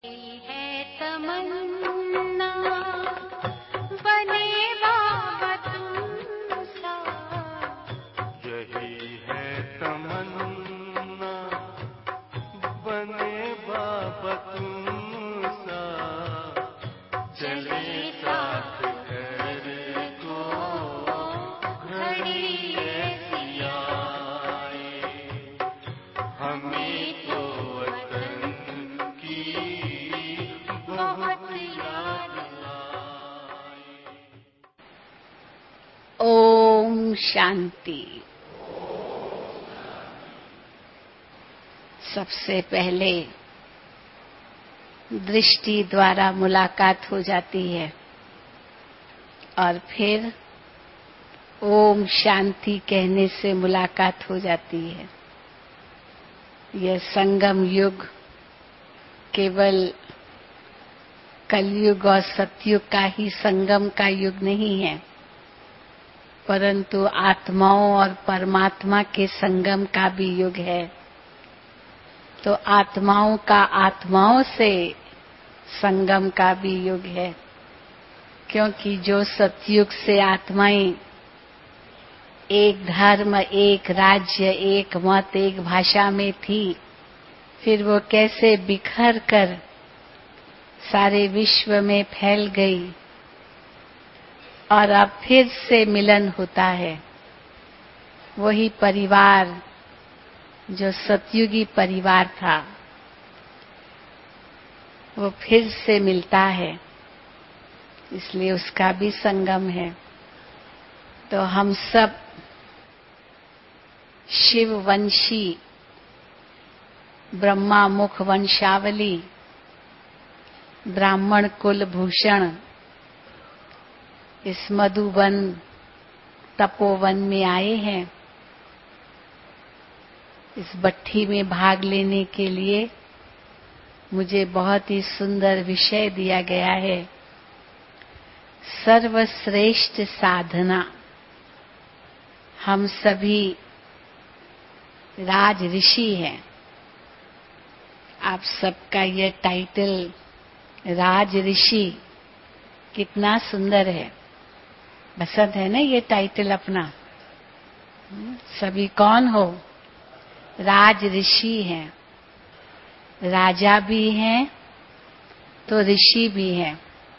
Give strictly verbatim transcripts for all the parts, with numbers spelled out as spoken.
है तमन्ना बने बाबा तुमसा, यही है तमन्ना बने बाबा तुमसा, चले साथ घर को घड़ी ऐसी आए, हमें तो वतन की बहुत याद आए। ओम शांति। सबसे पहले दृष्टि द्वारा मुलाकात हो जाती है और फिर ओम शांति कहने से मुलाकात हो जाती है। यह संगम युग केवल कलयुग और सतयुग का ही संगम का युग नहीं है, परंतु आत्माओं और परमात्मा के संगम का भी युग है। तो आत्माओं का आत्माओं से संगम का भी युग है, क्योंकि जो सतयुग से आत्माएं एक धर्म, एक राज्य, एक मत, एक भाषा में थी, फिर वो कैसे बिखर कर सारे विश्व में फैल गई और अब फिर से मिलन होता है। वही परिवार जो सतयुगी परिवार था वो फिर से मिलता है, इसलिए उसका भी संगम है। तो हम सब शिववंशी ब्रह्मा मुख वंशावली ब्राह्मण कुल भूषण इस मधुवन तपोवन में आए हैं। इस भट्ठी में भाग लेने के लिए मुझे बहुत ही सुंदर विषय दिया गया है, सर्वश्रेष्ठ साधना। हम सभी राज ऋषि हैं। आप सबका यह टाइटल राज ऋषि कितना सुंदर है। पसंद है ना ये टाइटल अपना? सभी कौन हो? राज ऋषि हैं। राजा भी हैं तो ऋषि भी हैं।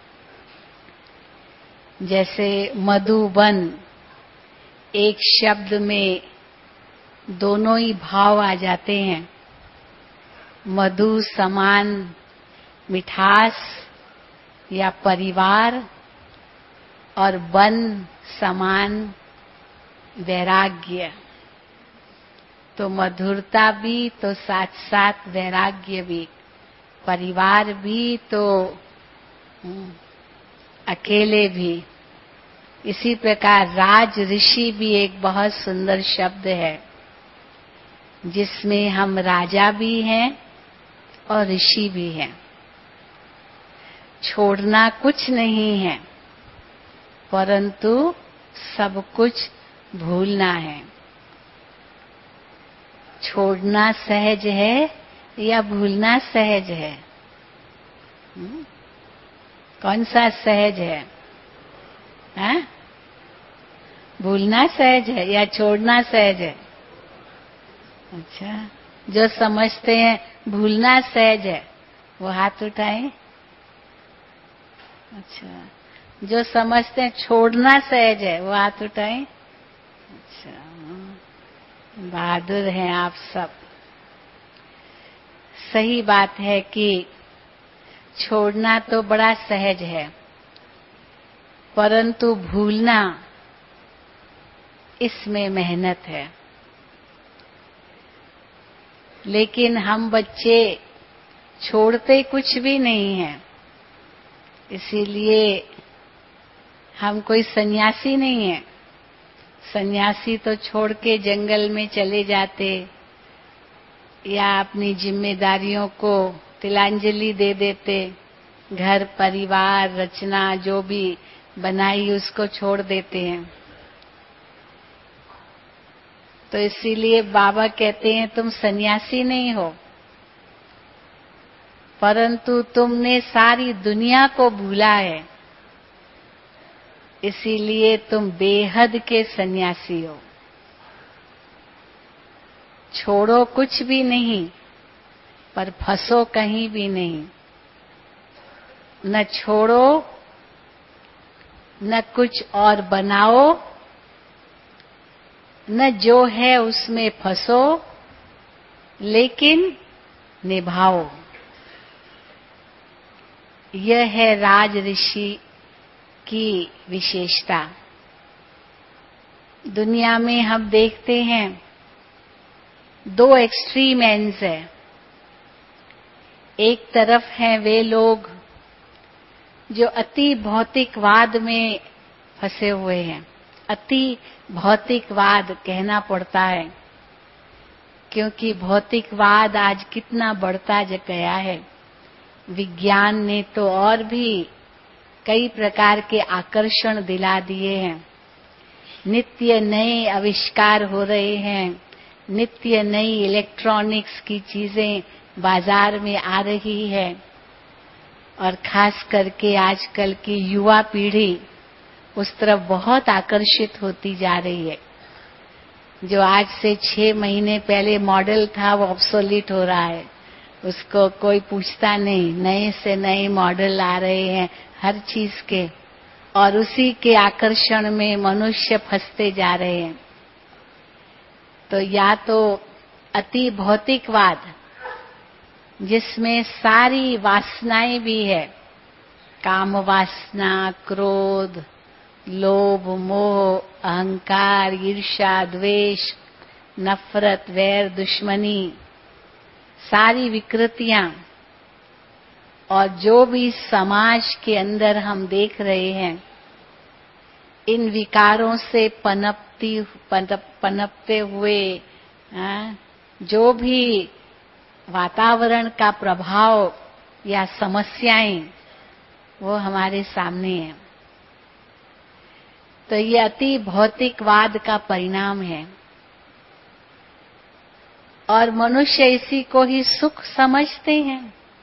जैसे मधुबन, एक शब्द में दोनों ही भाव आ जाते हैं। मधु समान मिठास या परिवार और वन समान वैराग्य। तो मधुरता भी तो साथ साथ वैराग्य भी, परिवार भी तो अकेले भी। इसी प्रकार राज ऋषि भी एक बहुत सुंदर शब्द है, जिसमें हम राजा भी हैं और ऋषि भी हैं। छोड़ना कुछ नहीं है, परंतु सब कुछ भूलना है। छोड़ना सहज है या भूलना सहज है? हुँ? कौन सा सहज है? हैं? भूलना सहज है या छोड़ना सहज है? अच्छा, जो समझते हैं भूलना सहज है वो हाथ उठाएं। अच्छा, जो समझते हैं छोड़ना सहज है वो हाथ उठाएं। अच्छा, बहादुर हैं आप सब। सही बात है कि छोड़ना तो बड़ा सहज है, परंतु भूलना इसमें मेहनत है। लेकिन हम बच्चे छोड़ते कुछ भी नहीं हैं, इसीलिए हम कोई सन्यासी नहीं है। सन्यासी तो छोड़ के जंगल में चले जाते या अपनी जिम्मेदारियों को तिलांजलि दे देते, घर परिवार रचना जो भी बनाई उसको छोड़ देते हैं। तो इसीलिए बाबा कहते हैं तुम सन्यासी नहीं हो, परंतु तुमने सारी दुनिया को भूला है, इसीलिए तुम बेहद के सन्यासी हो। छोड़ो कुछ भी नहीं, पर फंसो कहीं भी नहीं। न छोड़ो, न कुछ और बनाओ, न जो है उसमें फंसो, लेकिन निभाओ। यह है राज ऋषि की विशेषता। दुनिया में हम देखते हैं दो एक्सट्रीम एंड्स है। एक तरफ हैं वे लोग जो अति भौतिकवाद में फंसे हुए हैं। अति भौतिकवाद कहना पड़ता है, क्योंकि भौतिकवाद आज कितना बढ़ता गया है। विज्ञान ने तो और भी कई प्रकार के आकर्षण दिला दिए हैं। नित्य नए आविष्कार हो रहे हैं, नित्य नई इलेक्ट्रॉनिक्स की चीजें बाजार में आ रही है, और खास करके आजकल की युवा पीढ़ी उस तरफ बहुत आकर्षित होती जा रही है। जो आज से छह महीने पहले मॉडल था वो ऑब्सोलीट हो रहा है, उसको कोई पूछता नहीं। नए से नए मॉडल आ रहे हैं हर चीज के, और उसी के आकर्षण में मनुष्य फंसते जा रहे हैं। तो या तो अति भौतिकवाद, जिसमें सारी वासनाएं भी है, काम वासना, क्रोध, लोभ, मोह, अहंकार, ईर्ष्या, द्वेष, नफरत, वैर, दुश्मनी, सारी विकृतियां, और जो भी समाज के अंदर हम देख रहे हैं, इन विकारों से पनपती पनप, पनपते हुए आ, जो भी वातावरण का प्रभाव या समस्याएं, वो हमारे सामने है। तो ये अति भौतिकवाद का परिणाम है, और मनुष्य इसी को ही सुख समझते हैं।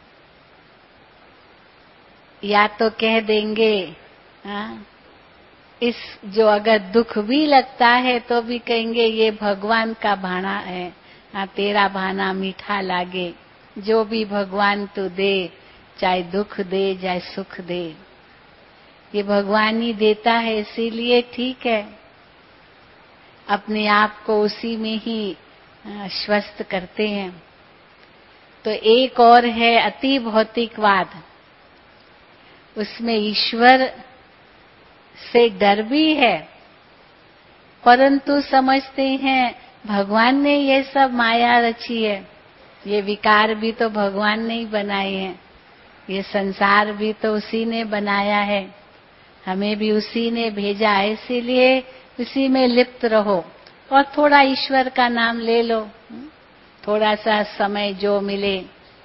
या तो कह देंगे, हाँ, इस जो अगर दुख भी लगता है तो भी कहेंगे ये भगवान का भाना है, हाँ, तेरा भाना मीठा लागे। जो भी भगवान तू दे, चाहे दुख दे चाहे सुख दे, ये भगवान ही देता है, इसीलिए ठीक है। अपने आप को उसी में ही आश्वस्त करते हैं। तो एक और है अति भौतिकवाद, उसमें ईश्वर से डर भी है, परंतु समझते हैं भगवान ने ये सब माया रची है, ये विकार भी तो भगवान ने ही बनाए हैं, ये संसार भी तो उसी ने बनाया है, हमें भी उसी ने भेजा है, इसीलिए उसी में लिप्त रहो और थोड़ा ईश्वर का नाम ले लो, थोड़ा सा समय जो मिले।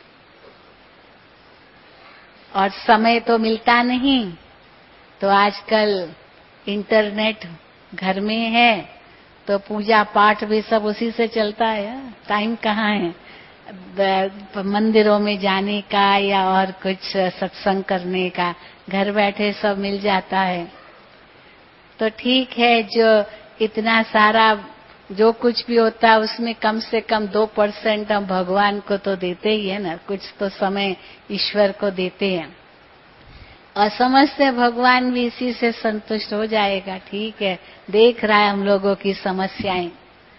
और समय तो मिलता नहीं, तो आजकल इंटरनेट घर में है, तो पूजा पाठ भी सब उसी से चलता है। टाइम कहाँ है मंदिरों में जाने का या और कुछ सत्संग करने का, घर बैठे सब मिल जाता है। तो ठीक है, जो इतना सारा जो कुछ भी होता है उसमें कम से कम दो परसेंट हम भगवान को तो देते ही है ना, कुछ तो समय ईश्वर को देते हैं, और समझते भगवान भी इसी से संतुष्ट हो जाएगा। ठीक है, देख रहा है हम लोगों की समस्याएं,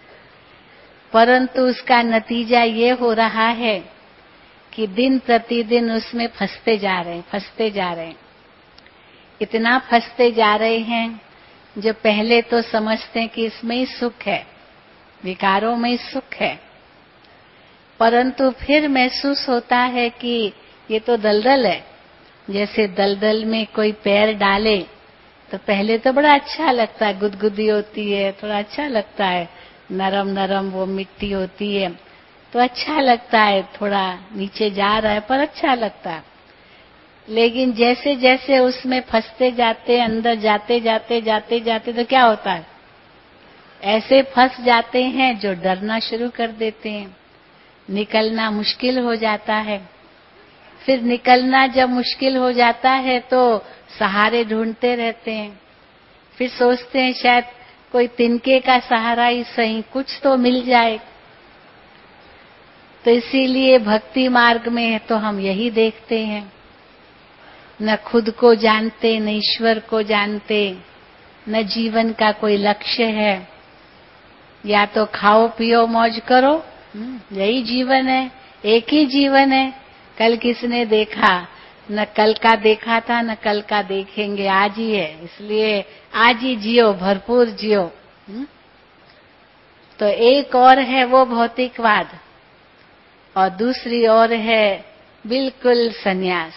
परंतु उसका नतीजा ये हो रहा है कि दिन प्रतिदिन उसमें फंसते जा रहे हैं फंसते जा रहे हैं इतना फंसते जा रहे हैं, जो पहले तो समझते हैं कि इसमें ही सुख है, विकारों में ही सुख है, परंतु फिर महसूस होता है कि ये तो दलदल है। जैसे दलदल में कोई पैर डाले तो पहले तो बड़ा अच्छा लगता है, गुदगुदी होती है, थोड़ा अच्छा लगता है, नरम नरम वो मिट्टी होती है तो अच्छा लगता है, थोड़ा नीचे जा रहा है पर अच्छा लगता है। लेकिन जैसे जैसे उसमें फंसते जाते, अंदर जाते जाते जाते जाते तो क्या होता है, ऐसे फंस जाते हैं जो डरना शुरू कर देते हैं, निकलना मुश्किल हो जाता है। फिर निकलना जब मुश्किल हो जाता है तो सहारे ढूंढते रहते हैं। फिर सोचते हैं शायद कोई तिनके का सहारा ही सही, कुछ तो मिल जाए। तो इसीलिए भक्ति मार्ग में तो हम यही देखते हैं, न खुद को जानते, न ईश्वर को जानते, न जीवन का कोई लक्ष्य है। या तो खाओ पियो मौज करो, यही जीवन है, एक ही जीवन है। कल किसने देखा? न कल का देखा था, न कल का देखेंगे, आज ही है। इसलिए आज ही जियो, भरपूर जियो। तो एक और है वो भौतिकवाद, और दूसरी ओर है बिल्कुल सन्यास।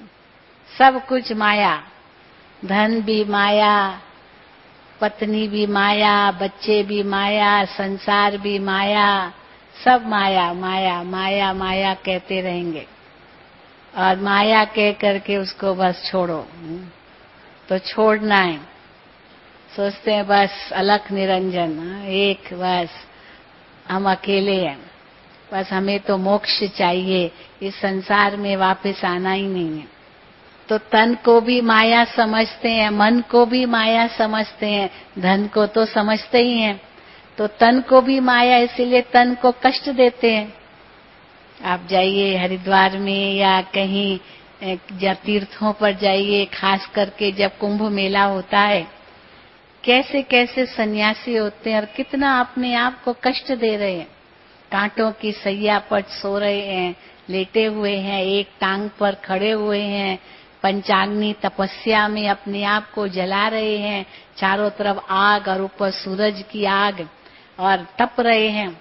सब कुछ माया, धन भी माया, पत्नी भी माया, बच्चे भी माया, संसार भी माया, सब माया माया माया माया कहते रहेंगे। और माया कह करके उसको बस छोड़ो, तो छोड़ना है। सोचते हैं बस अलख निरंजन, एक, बस हम अकेले हैं, बस हमें तो मोक्ष चाहिए, इस संसार में वापस आना ही नहीं है। तो तन को भी माया समझते हैं, मन को भी माया समझते हैं, धन को तो समझते ही हैं। तो तन को भी माया, इसीलिए तन को कष्ट देते हैं। आप जाइए हरिद्वार में या कहीं या तीर्थों पर जाइए, खास करके जब कुंभ मेला होता है, कैसे कैसे सन्यासी होते हैं और कितना अपने आप को कष्ट दे रहे हैं। कांटों की सैया पर सो रहे हैं, लेटे हुए हैं, एक टांग पर खड़े हुए हैं, पंचाग्नि तपस्या में अपने आप को जला रहे हैं, चारों तरफ आग और ऊपर सूरज की आग, और तप रहे हैं।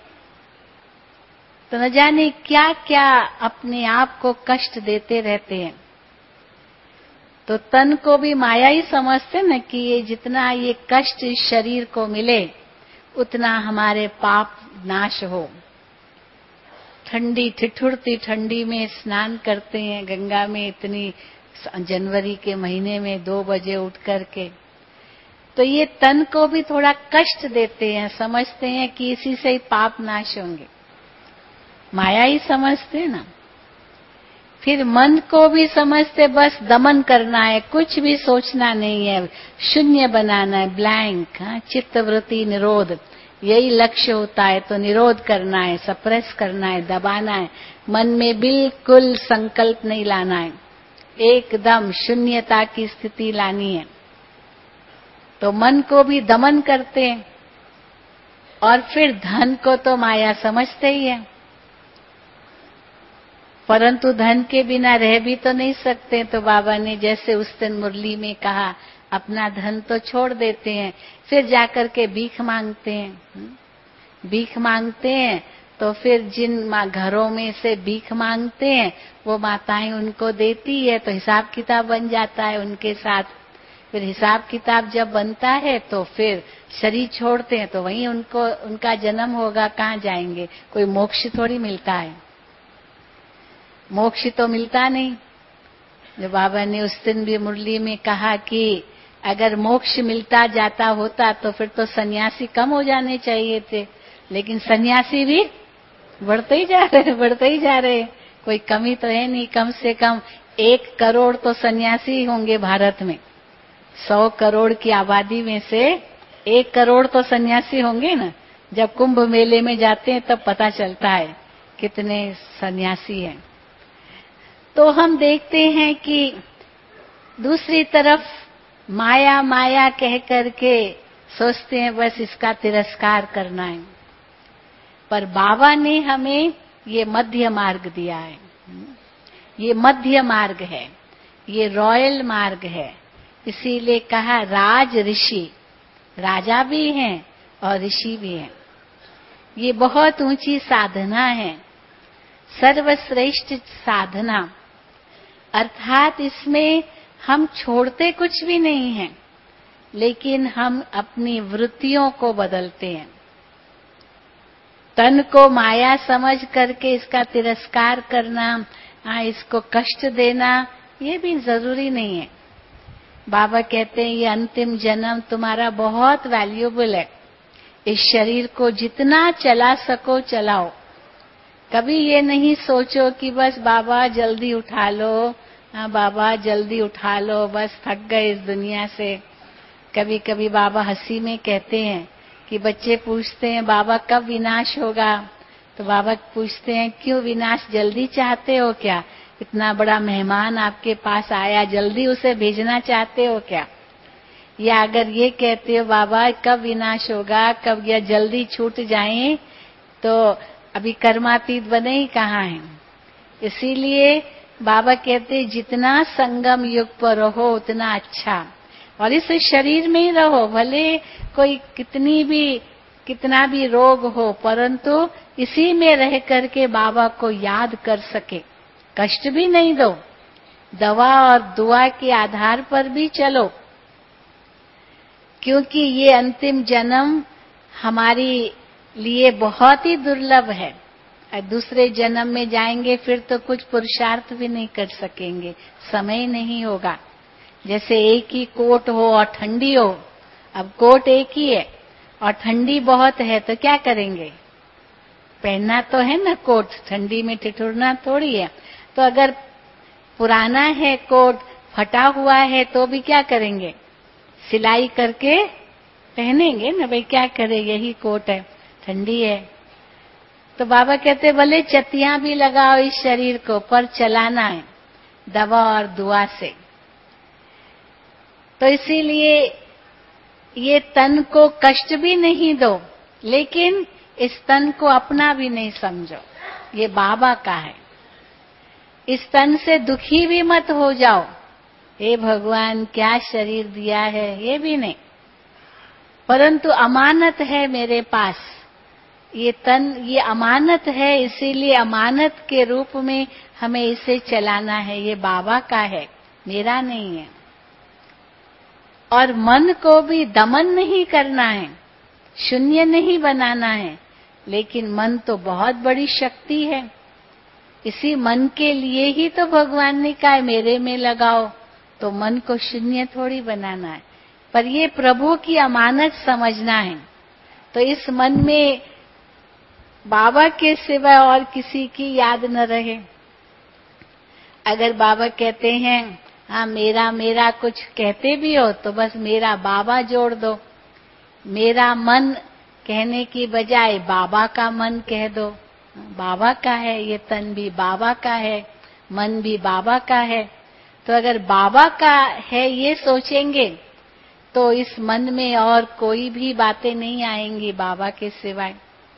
तो न जाने क्या क्या अपने आप को कष्ट देते रहते हैं। तो तन को भी माया ही समझते न कि ये जितना ये कष्ट इस शरीर को मिले उतना हमारे पाप नाश हो। ठंडी ठिठुरती ठंडी में स्नान करते हैं गंगा में, इतनी जनवरी के महीने में दो बजे उठ करके। तो ये तन को भी थोड़ा कष्ट देते हैं, समझते हैं कि इसी से ही पाप नाश होंगे, माया ही समझते ना। फिर मन को भी समझते बस दमन करना है, कुछ भी सोचना नहीं है, शून्य बनाना है, ब्लैंक, हाँ, चित्तवृत्ति निरोध, यही लक्ष्य होता है। तो निरोध करना है, सप्रेस करना है, दबाना है, मन में बिल्कुल संकल्प नहीं लाना है, एकदम शून्यता की स्थिति लानी है। तो मन को भी दमन करते हैं। और फिर धन को तो माया समझते ही है, परंतु धन के बिना रह भी तो नहीं सकते। तो बाबा ने जैसे उस दिन मुरली में कहा, अपना धन तो छोड़ देते हैं, फिर जाकर के भीख मांगते हैं। भीख मांगते हैं तो फिर जिन घरों में से भीख मांगते हैं वो माताएं उनको देती है, तो हिसाब किताब बन जाता है उनके साथ। फिर हिसाब किताब जब बनता है तो फिर शरीर छोड़ते हैं, तो वहीं उनको उनका जन्म होगा, कहाँ जाएंगे? कोई मोक्ष थोड़ी मिलता है, मोक्ष तो मिलता नहीं। जो बाबा ने उस दिन भी मुरली में कहा कि अगर मोक्ष मिलता जाता होता तो फिर तो सन्यासी कम हो जाने चाहिए थे, लेकिन सन्यासी भी बढ़ते ही जा रहे बढ़ते ही जा रहे कोई कमी तो है नहीं। कम से कम एक करोड़ तो सन्यासी होंगे भारत में, सौ करोड़ की आबादी में से एक करोड़ तो सन्यासी होंगे ना। जब कुंभ मेले में जाते हैं तब पता चलता है कितने सन्यासी हैं। तो हम देखते हैं कि दूसरी तरफ माया माया कह करके सोचते हैं बस इसका तिरस्कार करना है, पर बाबा ने हमें ये मध्य मार्ग दिया है। ये मध्य मार्ग है, ये रॉयल मार्ग है। इसीलिए कहा राज ऋषि, राजा भी हैं और ऋषि भी हैं। ये बहुत ऊंची साधना है, सर्वश्रेष्ठ साधना, अर्थात इसमें हम छोड़ते कुछ भी नहीं हैं, लेकिन हम अपनी वृत्तियों को बदलते हैं। तन को माया समझ करके इसका तिरस्कार करना, हाँ, इसको कष्ट देना, ये भी जरूरी नहीं है। बाबा कहते हैं ये अंतिम जन्म तुम्हारा बहुत वैल्यूएबल है, इस शरीर को जितना चला सको चलाओ, कभी ये नहीं सोचो कि बस बाबा जल्दी उठा लो, हाँ बाबा जल्दी उठा लो, बस थक गए इस दुनिया से। कभी कभी बाबा हंसी में कहते हैं कि बच्चे पूछते हैं बाबा कब विनाश होगा, तो बाबा पूछते हैं क्यों विनाश जल्दी चाहते हो क्या? इतना बड़ा मेहमान आपके पास आया, जल्दी उसे भेजना चाहते हो क्या? या अगर ये कहते हो बाबा कब विनाश होगा, कब यह जल्दी छूट जाए, तो अभी कर्मातीत बने ही कहाँ हैं। इसीलिए बाबा कहते जितना संगम युग पर रहो उतना अच्छा, और इस शरीर में ही रहो, भले कोई कितनी भी कितना भी रोग हो, परंतु इसी में रह करके बाबा को याद कर सके। कष्ट भी नहीं दो, दवा और दुआ के आधार पर भी चलो, क्योंकि ये अंतिम जन्म हमारी लिए बहुत ही दुर्लभ है। दूसरे जन्म में जाएंगे फिर तो कुछ पुरुषार्थ भी नहीं कर सकेंगे, समय नहीं होगा। जैसे एक ही कोट हो और ठंडी हो, अब कोट एक ही है और ठंडी बहुत है तो क्या करेंगे? पहनना तो है ना कोट, ठंडी में ठिठुरना थोड़ी है। तो अगर पुराना है कोट, फटा हुआ है, तो भी क्या करेंगे? सिलाई करके पहनेंगे ना, भाई क्या करे, यही कोट है, ठंडी है। तो बाबा कहते भले चतियां भी लगाओ इस शरीर को, पर चलाना है दवा और दुआ से। तो इसीलिए ये तन को कष्ट भी नहीं दो, लेकिन इस तन को अपना भी नहीं समझो, ये बाबा का है। इस तन से दुखी भी मत हो जाओ, हे भगवान क्या शरीर दिया है, ये भी नहीं, परंतु अमानत है मेरे पास, ये तन ये अमानत है, इसीलिए अमानत के रूप में हमें इसे चलाना है। ये बाबा का है, मेरा नहीं है। और मन को भी दमन नहीं करना है, शून्य नहीं बनाना है, लेकिन मन तो बहुत बड़ी शक्ति है। इसी मन के लिए ही तो भगवान ने कहा मेरे में लगाओ, तो मन को शून्य थोड़ी बनाना है, पर ये प्रभु की अमानत समझना है। तो इस मन में बाबा के सिवा और किसी की याद न रहे। अगर बाबा कहते हैं हाँ मेरा मेरा कुछ कहते भी हो, तो बस मेरा बाबा जोड़ दो। मेरा मन कहने की बजाय बाबा का मन कह दो। बाबा का है, ये तन भी बाबा का है, मन भी बाबा का है। तो अगर बाबा का है ये सोचेंगे तो इस मन में और कोई भी बातें नहीं आएंगी बाबा के सिवाय।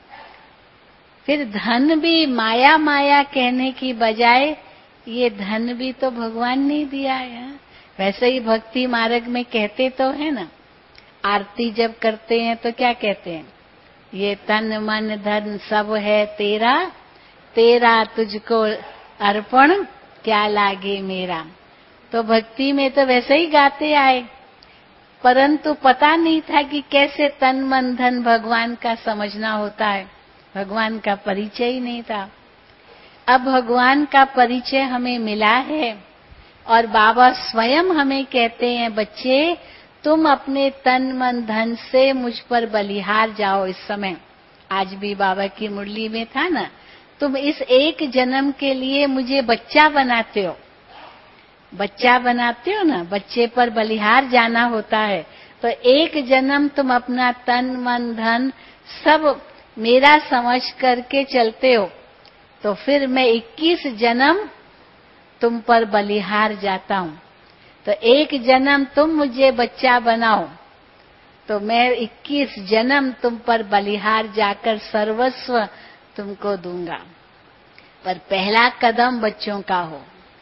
फिर धन भी माया माया कहने की बजाय ये धन भी तो भगवान ने दिया है। वैसे ही भक्ति मार्ग में कहते तो है ना, आरती जब करते हैं तो क्या कहते हैं, ये तन मन धन सब है तेरा, तेरा तुझको अर्पण क्या लागे मेरा। तो भक्ति में तो वैसे ही गाते आए, परंतु पता नहीं था कि कैसे तन मन धन भगवान का समझना होता है, भगवान का परिचय ही नहीं था। अब भगवान का परिचय हमें मिला है और बाबा स्वयं हमें कहते हैं बच्चे तुम अपने तन मन धन से मुझ पर बलिहार जाओ। इस समय आज भी बाबा की मुरली में था ना, तुम इस एक जन्म के लिए मुझे बच्चा बनाते हो, बच्चा बनाते हो ना, बच्चे पर बलिहार जाना होता है। तो एक जन्म तुम अपना तन मन धन सब मेरा समझ करके चलते हो, तो फिर मैं इक्कीस जन्म तुम पर बलिहार जाता हूँ। तो एक जन्म तुम मुझे बच्चा बनाओ तो मैं इक्कीस जन्म तुम पर बलिहार जाकर सर्वस्व तुमको दूंगा, पर पहला कदम बच्चों का हो।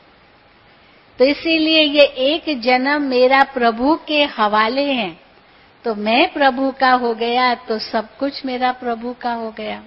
तो इसीलिए ये एक जन्म मेरा प्रभु के हवाले है, तो मैं प्रभु का हो गया तो सब कुछ मेरा प्रभु का हो गया।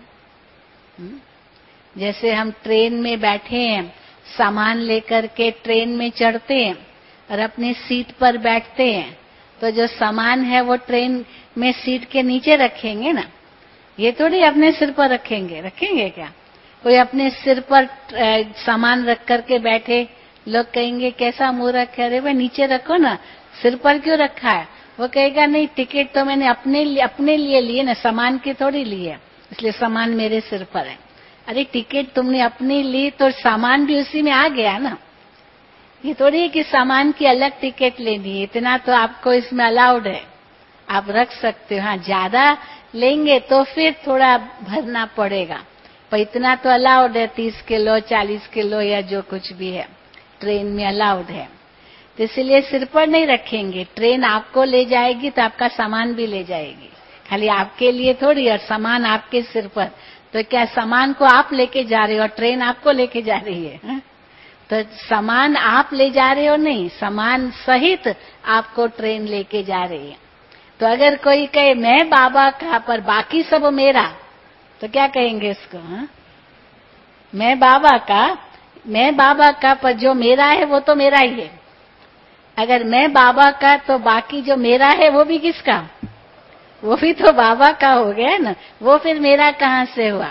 जैसे हम ट्रेन में बैठे हैं, सामान लेकर के ट्रेन में चढ़ते हैं और अपनी सीट पर बैठते हैं, तो जो सामान है वो ट्रेन में सीट के नीचे रखेंगे ना, ये थोड़ी अपने सिर पर रखेंगे। रखेंगे क्या? कोई अपने सिर पर सामान रख करके बैठे, लोग कहेंगे कैसा मूर्ख है, अरे भाई नीचे रखो ना, सिर पर क्यों रखा है? वो कहेगा नहीं टिकट तो मैंने अपने लिए अपने लिए लिए ना, सामान की थोड़ी ली है, इसलिए सामान मेरे सिर पर है। अरे टिकट तुमने अपनी ली तो सामान भी उसी में आ गया ना। ये थोड़ी है कि सामान की अलग टिकट लेनी है, इतना तो आपको इसमें अलाउड है, आप रख सकते हो। हाँ, ज्यादा लेंगे तो फिर थोड़ा भरना पड़ेगा, पर इतना तो अलाउड है, तीस किलो चालीस किलो या जो कुछ भी है ट्रेन में अलाउड है। तो इसलिए सिर पर नहीं रखेंगे, ट्रेन आपको ले जाएगी तो आपका सामान भी ले जाएगी, खाली आपके लिए थोड़ी, और सामान आपके सिर पर। तो क्या सामान को आप लेके जा रहे हो और ट्रेन आपको लेके जा रही है, है? तो सामान आप ले जा रहे हो नहीं, सामान सहित आपको ट्रेन लेके जा रही है। तो अगर कोई कहे मैं बाबा का पर बाकी सब मेरा, तो क्या कहेंगे इसको? हा? मैं बाबा का, मैं बाबा का पर जो मेरा है वो तो मेरा ही है। अगर मैं बाबा का तो बाकी जो मेरा है वो भी किसका? वो भी तो बाबा का हो गया ना, वो फिर मेरा कहाँ से हुआ?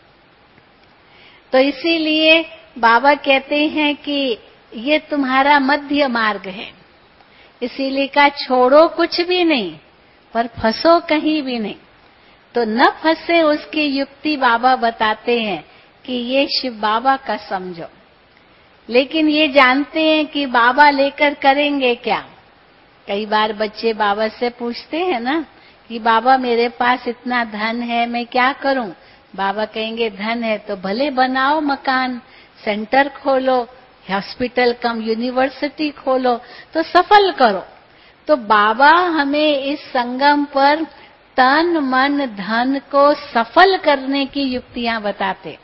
तो इसीलिए बाबा कहते हैं कि ये तुम्हारा मध्य मार्ग है, इसीलिए का छोड़ो कुछ भी नहीं पर फंसो कहीं भी नहीं। तो न फंसे उसकी युक्ति बाबा बताते हैं कि ये शिव बाबा का समझो। लेकिन ये जानते हैं कि बाबा लेकर करेंगे क्या। कई बार बच्चे बाबा से पूछते हैं ना कि बाबा मेरे पास इतना धन है, मैं क्या करूं? बाबा कहेंगे धन है तो भले बनाओ मकान, सेंटर खोलो, हॉस्पिटल कम यूनिवर्सिटी खोलो, तो सफल करो। तो बाबा हमें इस संगम पर तन मन धन को सफल करने की युक्तियां बताते।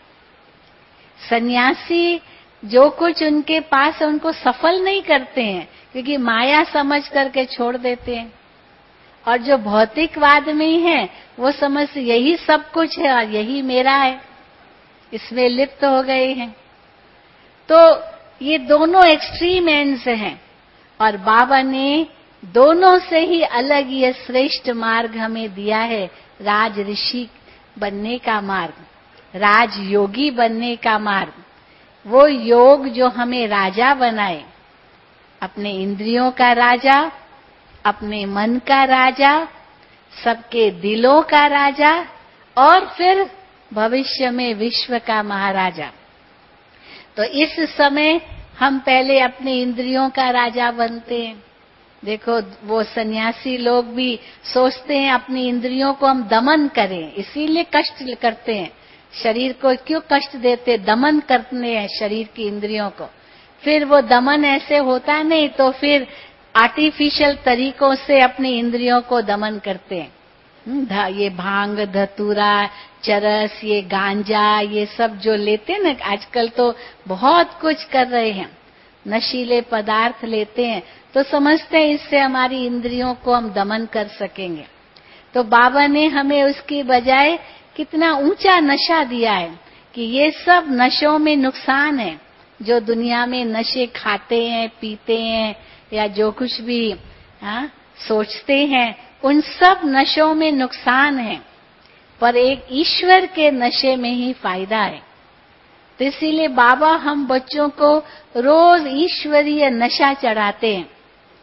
सन्यासी जो कुछ उनके पास है उनको सफल नहीं करते हैं, क्योंकि माया समझ करके छोड़ देते हैं। और जो भौतिकवाद में है वो समझ यही सब कुछ है और यही मेरा है, इसमें लिप्त हो गए हैं। तो ये दोनों एक्सट्रीम एंड्स हैं और बाबा ने दोनों से ही अलग ये श्रेष्ठ मार्ग हमें दिया है, राज ऋषि बनने का मार्ग, राज योगी बनने का मार्ग। वो योग जो हमें राजा बनाए, अपने इंद्रियों का राजा, अपने मन का राजा, सबके दिलों का राजा और फिर भविष्य में विश्व का महाराजा। तो इस समय हम पहले अपने इंद्रियों का राजा बनते हैं। देखो वो सन्यासी लोग भी सोचते हैं अपनी इंद्रियों को हम दमन करें, इसीलिए कष्ट करते हैं। शरीर को क्यों कष्ट देते? दमन करते हैं शरीर की इंद्रियों को। फिर वो दमन ऐसे होता नहीं तो फिर आर्टिफिशियल तरीकों से अपनी इंद्रियों को दमन करते हैं। ये भांग, धतूरा, चरस, ये गांजा, ये सब जो लेते हैं ना, आजकल तो बहुत कुछ कर रहे हैं, नशीले पदार्थ लेते हैं, तो समझते हैं इससे हमारी इंद्रियों को हम दमन कर सकेंगे। तो बाबा ने हमें उसकी बजाय कितना ऊंचा नशा दिया है कि ये सब नशों में नुकसान है। जो दुनिया में नशे खाते हैं, पीते हैं या जो कुछ भी हाँ सोचते हैं, उन सब नशों में नुकसान है, पर एक ईश्वर के नशे में ही फायदा है। तो इसीलिए बाबा हम बच्चों को रोज ईश्वरीय नशा चढ़ाते हैं।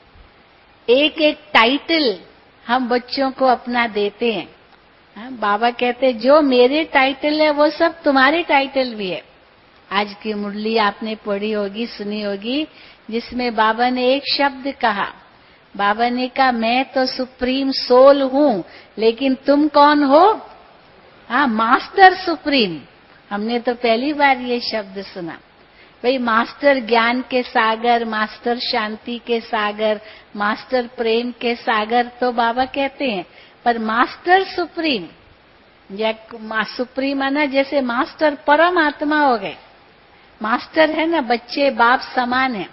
एक एक टाइटल हम बच्चों को अपना देते हैं। बाबा कहते जो मेरे टाइटल है वो सब तुम्हारे टाइटल भी है। आज की मुरली आपने पढ़ी होगी, सुनी होगी, जिसमें बाबा ने एक शब्द कहा। बाबा ने कहा मैं तो सुप्रीम सोल हूँ, लेकिन तुम कौन हो? हाँ, मास्टर सुप्रीम। हमने तो पहली बार ये शब्द सुना। भाई मास्टर ज्ञान के सागर, मास्टर शांति के सागर, मास्टर प्रेम के सागर तो बाबा कहते हैं, पर मास्टर सुप्रीम या सुप्रीम है ना, जैसे मास्टर परमात्मा हो गए। मास्टर है ना, बच्चे बाप समान है।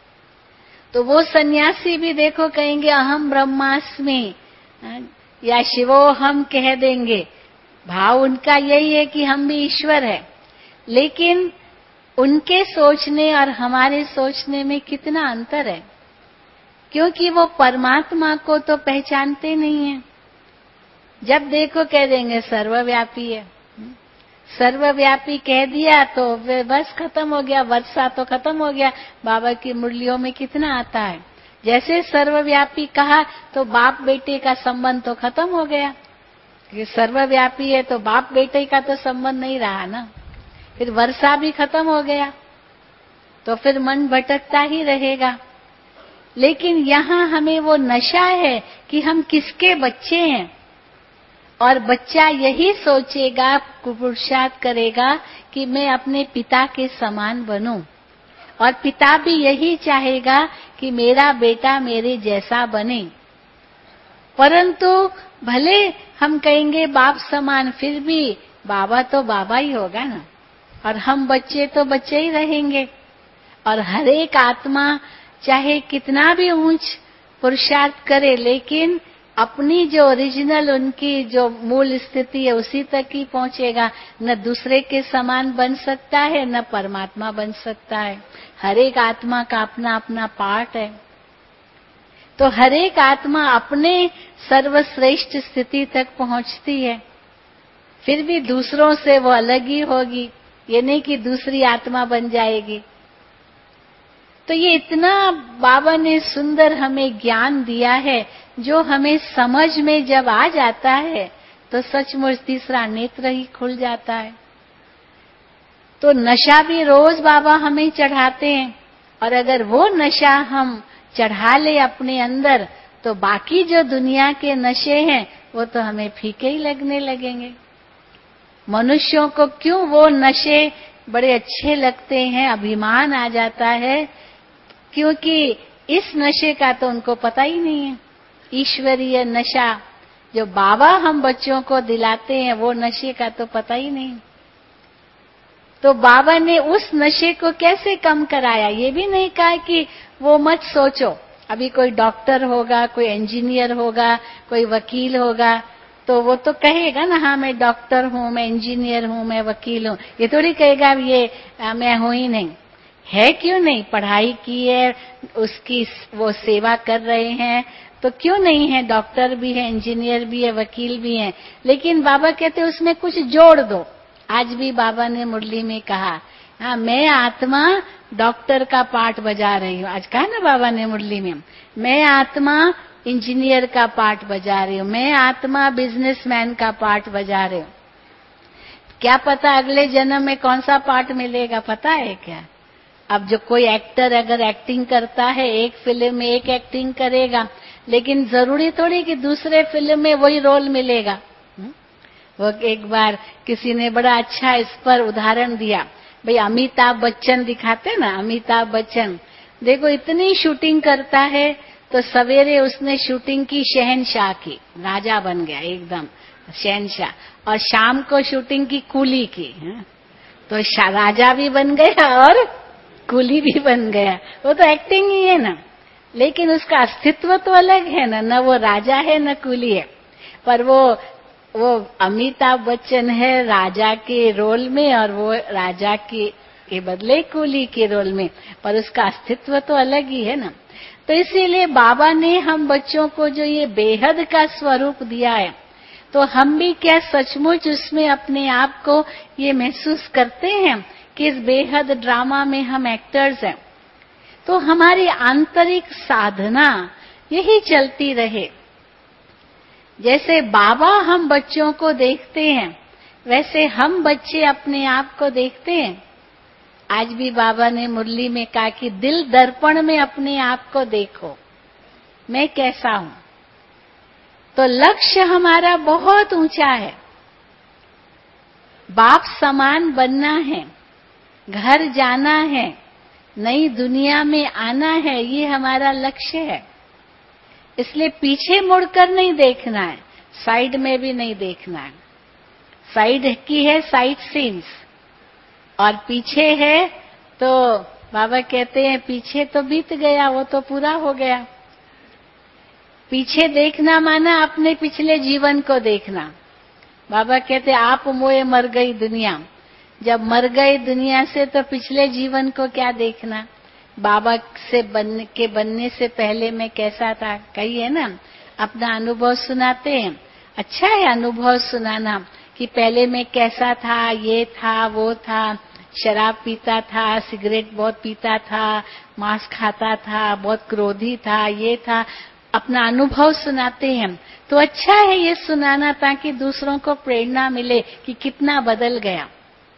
तो वो सन्यासी भी देखो कहेंगे अहम ब्रह्मास्मि या शिवो हम कह देंगे, भाव उनका यही है कि हम भी ईश्वर है। लेकिन उनके सोचने और हमारे सोचने में कितना अंतर है, क्योंकि वो परमात्मा को तो पहचानते नहीं है। जब देखो कह देंगे सर्वव्यापी है, सर्वव्यापी कह दिया तो बस खत्म हो गया, वर्षा तो खत्म हो गया। बाबा की मुरलियों में कितना आता है, जैसे सर्वव्यापी कहा तो बाप बेटे का संबंध तो खत्म हो गया। ये सर्वव्यापी है तो बाप बेटे का तो संबंध नहीं रहा ना। फिर वर्षा भी खत्म हो गया, तो फिर मन भटकता ही रहेगा। लेकिन यहाँ हमें वो नशा है कि हम किसके बच्चे हैं, और बच्चा यही सोचेगा, पुरुषार्थ करेगा कि मैं अपने पिता के समान बनूं, और पिता भी यही चाहेगा कि मेरा बेटा मेरे जैसा बने। परंतु भले हम कहेंगे बाप समान, फिर भी बाबा तो बाबा ही होगा ना, और हम बच्चे तो बच्चे ही रहेंगे। और हर एक आत्मा चाहे कितना भी ऊंच पुरुषार्थ करे, लेकिन अपनी जो ओरिजिनल उनकी जो मूल स्थिति है उसी तक ही पहुंचेगा। न दूसरे के समान बन सकता है, न परमात्मा बन सकता है। हर एक आत्मा का अपना अपना पार्ट है। तो हर एक आत्मा अपने सर्वश्रेष्ठ स्थिति तक पहुंचती है, फिर भी दूसरों से वो अलग ही होगी। ये नहीं कि दूसरी आत्मा बन जाएगी। तो ये इतना बाबा ने सुंदर हमें ज्ञान दिया है, जो हमें समझ में जब आ जाता है तो सचमुच तीसरा नेत्र ही खुल जाता है। तो नशा भी रोज बाबा हमें चढ़ाते हैं, और अगर वो नशा हम चढ़ा ले अपने अंदर, तो बाकी जो दुनिया के नशे हैं वो तो हमें फीके ही लगने लगेंगे। मनुष्यों को क्यों वो नशे बड़े अच्छे लगते हैं, अभिमान आ जाता है, क्योंकि इस नशे का तो उनको पता ही नहीं है। ईश्वरीय नशा जो बाबा हम बच्चों को दिलाते हैं, वो नशे का तो पता ही नहीं। तो बाबा ने उस नशे को कैसे कम कराया, ये भी नहीं कहा कि वो मत सोचो। अभी कोई डॉक्टर होगा, कोई इंजीनियर होगा, कोई वकील होगा, तो वो तो कहेगा ना, हाँ मैं डॉक्टर हूँ, मैं इंजीनियर हूँ, मैं वकील हूँ। ये थोड़ी कहेगा ये आ, मैं हूँ ही नहीं। है क्यों नहीं, पढ़ाई की है, उसकी वो सेवा कर रहे हैं, तो क्यों नहीं है, डॉक्टर भी है, इंजीनियर भी है, वकील भी है। लेकिन बाबा कहते हैं उसमें कुछ जोड़ दो। आज भी बाबा ने मुरली में कहा, हाँ मैं आत्मा डॉक्टर का पार्ट बजा रही हूँ। आज कहा ना बाबा ने मुरली में, मैं आत्मा इंजीनियर का पार्ट बजा रही हूँ, मैं आत्मा बिजनेसमैन का पार्ट बजा रही हूँ। क्या पता अगले जन्म में कौन सा पार्ट मिलेगा, पता है क्या? अब जो कोई एक्टर अगर एक्टिंग करता है, एक फिल्म में एक एक्टिंग करेगा, लेकिन जरूरी थोड़ी कि दूसरे फिल्म में वही रोल मिलेगा। वो एक बार किसी ने बड़ा अच्छा इस पर उदाहरण दिया, भाई अमिताभ बच्चन दिखाते ना, अमिताभ बच्चन देखो इतनी शूटिंग करता है, तो सवेरे उसने शूटिंग की, शहनशाह की, राजा बन गया एकदम शहनशाह, और शाम को शूटिंग की, कूली की, तो राजा भी बन गया और कूली भी बन गया। वो तो एक्टिंग ही है ना, लेकिन उसका अस्तित्व तो अलग है ना, न वो राजा है न कूली है। पर वो वो अमिताभ बच्चन है राजा के रोल में, और वो राजा के, के बदले कूली के रोल में, पर उसका अस्तित्व तो अलग ही है ना। तो इसीलिए बाबा ने हम बच्चों को जो ये बेहद का स्वरूप दिया है, तो हम भी क्या सचमुच उसमें अपने आप को ये महसूस करते हैं कि इस बेहद ड्रामा में हम एक्टर्स हैं। तो हमारी आंतरिक साधना यही चलती रहे। जैसे बाबा हम बच्चों को देखते हैं, वैसे हम बच्चे अपने आप को देखते हैं। आज भी बाबा ने मुरली में कहा कि दिल दर्पण में अपने आप को देखो, मैं कैसा हूं। तो लक्ष्य हमारा बहुत ऊंचा है, बाप समान बनना है, घर जाना है, नई दुनिया में आना है, ये हमारा लक्ष्य है। इसलिए पीछे मुड़कर नहीं देखना है, साइड में भी नहीं देखना है। साइड की है साइट सीन्स, और पीछे है तो बाबा कहते हैं पीछे तो बीत गया, वो तो पूरा हो गया। पीछे देखना माना अपने पिछले जीवन को देखना। बाबा कहते आप मोए मर गई दुनिया, जब मर गई दुनिया से तो पिछले जीवन को क्या देखना। बाबा से बनने के बनने से पहले मैं कैसा था, कहिए ना, अपना अनुभव सुनाते हैं। अच्छा है अनुभव सुनाना कि पहले मैं कैसा था, ये था वो था, शराब पीता था, सिगरेट बहुत पीता था, मांस खाता था, बहुत क्रोधी था, ये था। अपना अनुभव सुनाते हैं तो अच्छा है ये सुनाना, ताकि दूसरों को प्रेरणा मिले कि कितना बदल गया।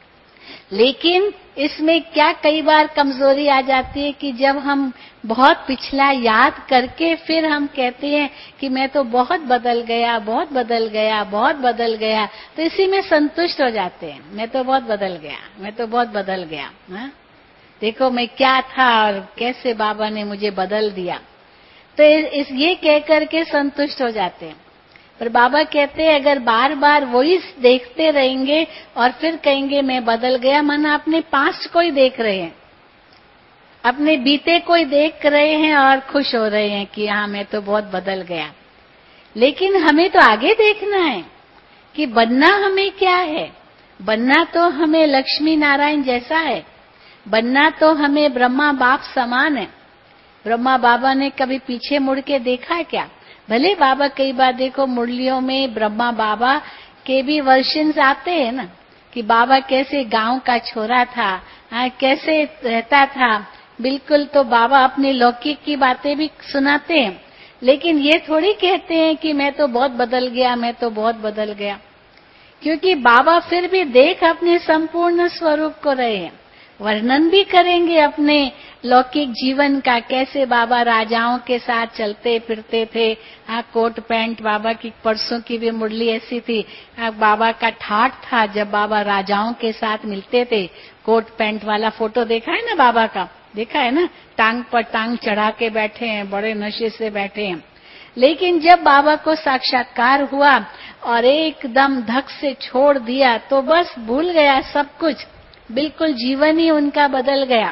लेकिन इसमें क्या कई बार कमजोरी आ जाती है कि जब हम बहुत पिछला याद करके फिर हम कहते हैं कि मैं तो बहुत बदल गया, बहुत बदल गया, बहुत बदल गया, तो इसी में संतुष्ट हो जाते हैं। मैं तो बहुत बदल गया, मैं तो बहुत बदल गया, हा? देखो मैं क्या था और कैसे बाबा ने मुझे बदल दिया। तो इस ये कह करके संतुष्ट हो जाते हैं। पर बाबा कहते हैं अगर बार बार वही देखते रहेंगे और फिर कहेंगे मैं बदल गया, माना अपने पास्ट को ही देख रहे हैं, अपने बीते को ही देख रहे हैं और खुश हो रहे हैं कि हाँ मैं तो बहुत बदल गया। लेकिन हमें तो आगे देखना है कि बनना हमें क्या है। बनना तो हमें लक्ष्मी नारायण जैसा है, बनना तो हमें ब्रह्मा बाप समान है। ब्रह्मा बाबा ने कभी पीछे मुड़ के देखा क्या? भले बाबा कई बार देखो मुरलियों में ब्रह्मा बाबा के भी वर्षन्स आते हैं ना, कि बाबा कैसे गांव का छोरा था, आ, कैसे रहता था, बिल्कुल। तो बाबा अपने लौकिक की बातें भी सुनाते हैं, लेकिन ये थोड़ी कहते हैं कि मैं तो बहुत बदल गया, मैं तो बहुत बदल गया। क्योंकि बाबा फिर भी देख अपने संपूर्ण स्वरूप को रहे हैं। वर्णन भी करेंगे अपने लौकिक जीवन का, कैसे बाबा राजाओं के साथ चलते फिरते थे। हाँ, कोट पैंट, बाबा की परसों की भी मुरली ऐसी थी। हाँ, बाबा का ठाठ था जब बाबा राजाओं के साथ मिलते थे। कोट पैंट वाला फोटो देखा है ना बाबा का, देखा है ना, टांग पर टांग चढ़ा के बैठे हैं, बड़े नशे से बैठे हैं। लेकिन जब बाबा को साक्षात्कार हुआ और एकदम धक से छोड़ दिया तो बस भूल गया सब कुछ, बिल्कुल जीवन ही उनका बदल गया।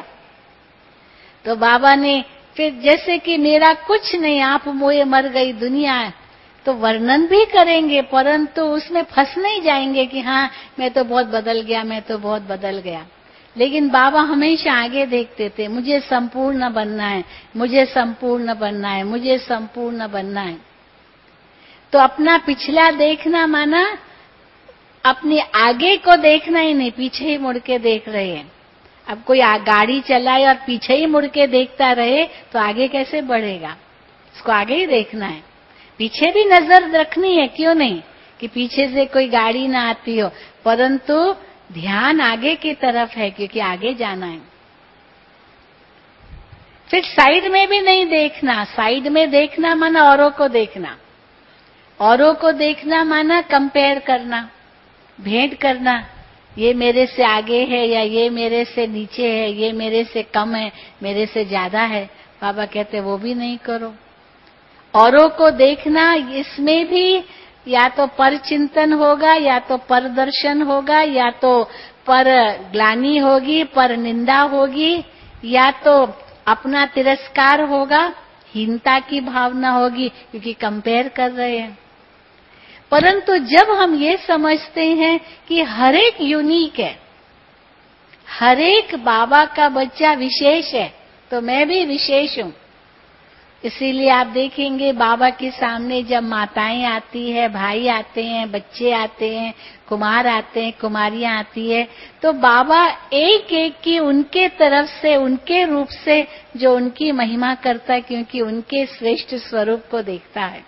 तो बाबा ने फिर जैसे कि मेरा कुछ नहीं, आप मोए मर गई दुनिया, तो वर्णन भी करेंगे, परंतु उसमें फंस नहीं जाएंगे कि हाँ मैं तो बहुत बदल गया, मैं तो बहुत बदल गया। लेकिन बाबा हमेशा आगे देखते थे, मुझे संपूर्ण बनना है, मुझे संपूर्ण बनना है, मुझे संपूर्ण बनना है। तो अपना पिछला देखना माना अपने आगे को देखना ही नहीं, पीछे ही मुड़ के देख रहे हैं। अब कोई गाड़ी चलाए और पीछे ही मुड़ के देखता रहे तो आगे कैसे बढ़ेगा? उसको आगे ही देखना है, पीछे भी नजर रखनी है, क्यों नहीं, कि पीछे से कोई गाड़ी ना आती हो, परंतु ध्यान आगे की तरफ है क्योंकि आगे जाना है। फिर साइड में भी नहीं देखना। साइड में देखना माना औरों को देखना, औरों को देखना माना कंपेयर करना, भेंट करना, ये मेरे से आगे है या ये मेरे से नीचे है, ये मेरे से कम है, मेरे से ज्यादा है। बाबा कहते वो भी नहीं करो। औरों को देखना, इसमें भी या तो पर चिंतन होगा, या तो पर दर्शन होगा, या तो पर ग्लानि होगी, पर निंदा होगी, या तो अपना तिरस्कार होगा, हीनता की भावना होगी, क्योंकि कंपेयर कर रहे हैं। परंतु जब हम ये समझते हैं कि हर एक यूनिक है, हर एक बाबा का बच्चा विशेष है, तो मैं भी विशेष हूँ। इसीलिए आप देखेंगे बाबा के सामने जब माताएं आती है, भाई आते हैं, बच्चे आते हैं, कुमार आते हैं, कुमारियां आती है, तो बाबा एक एक की उनके तरफ से, उनके रूप से जो उनकी महिमा करता है, क्योंकि उनके श्रेष्ठ स्वरूप को देखता है।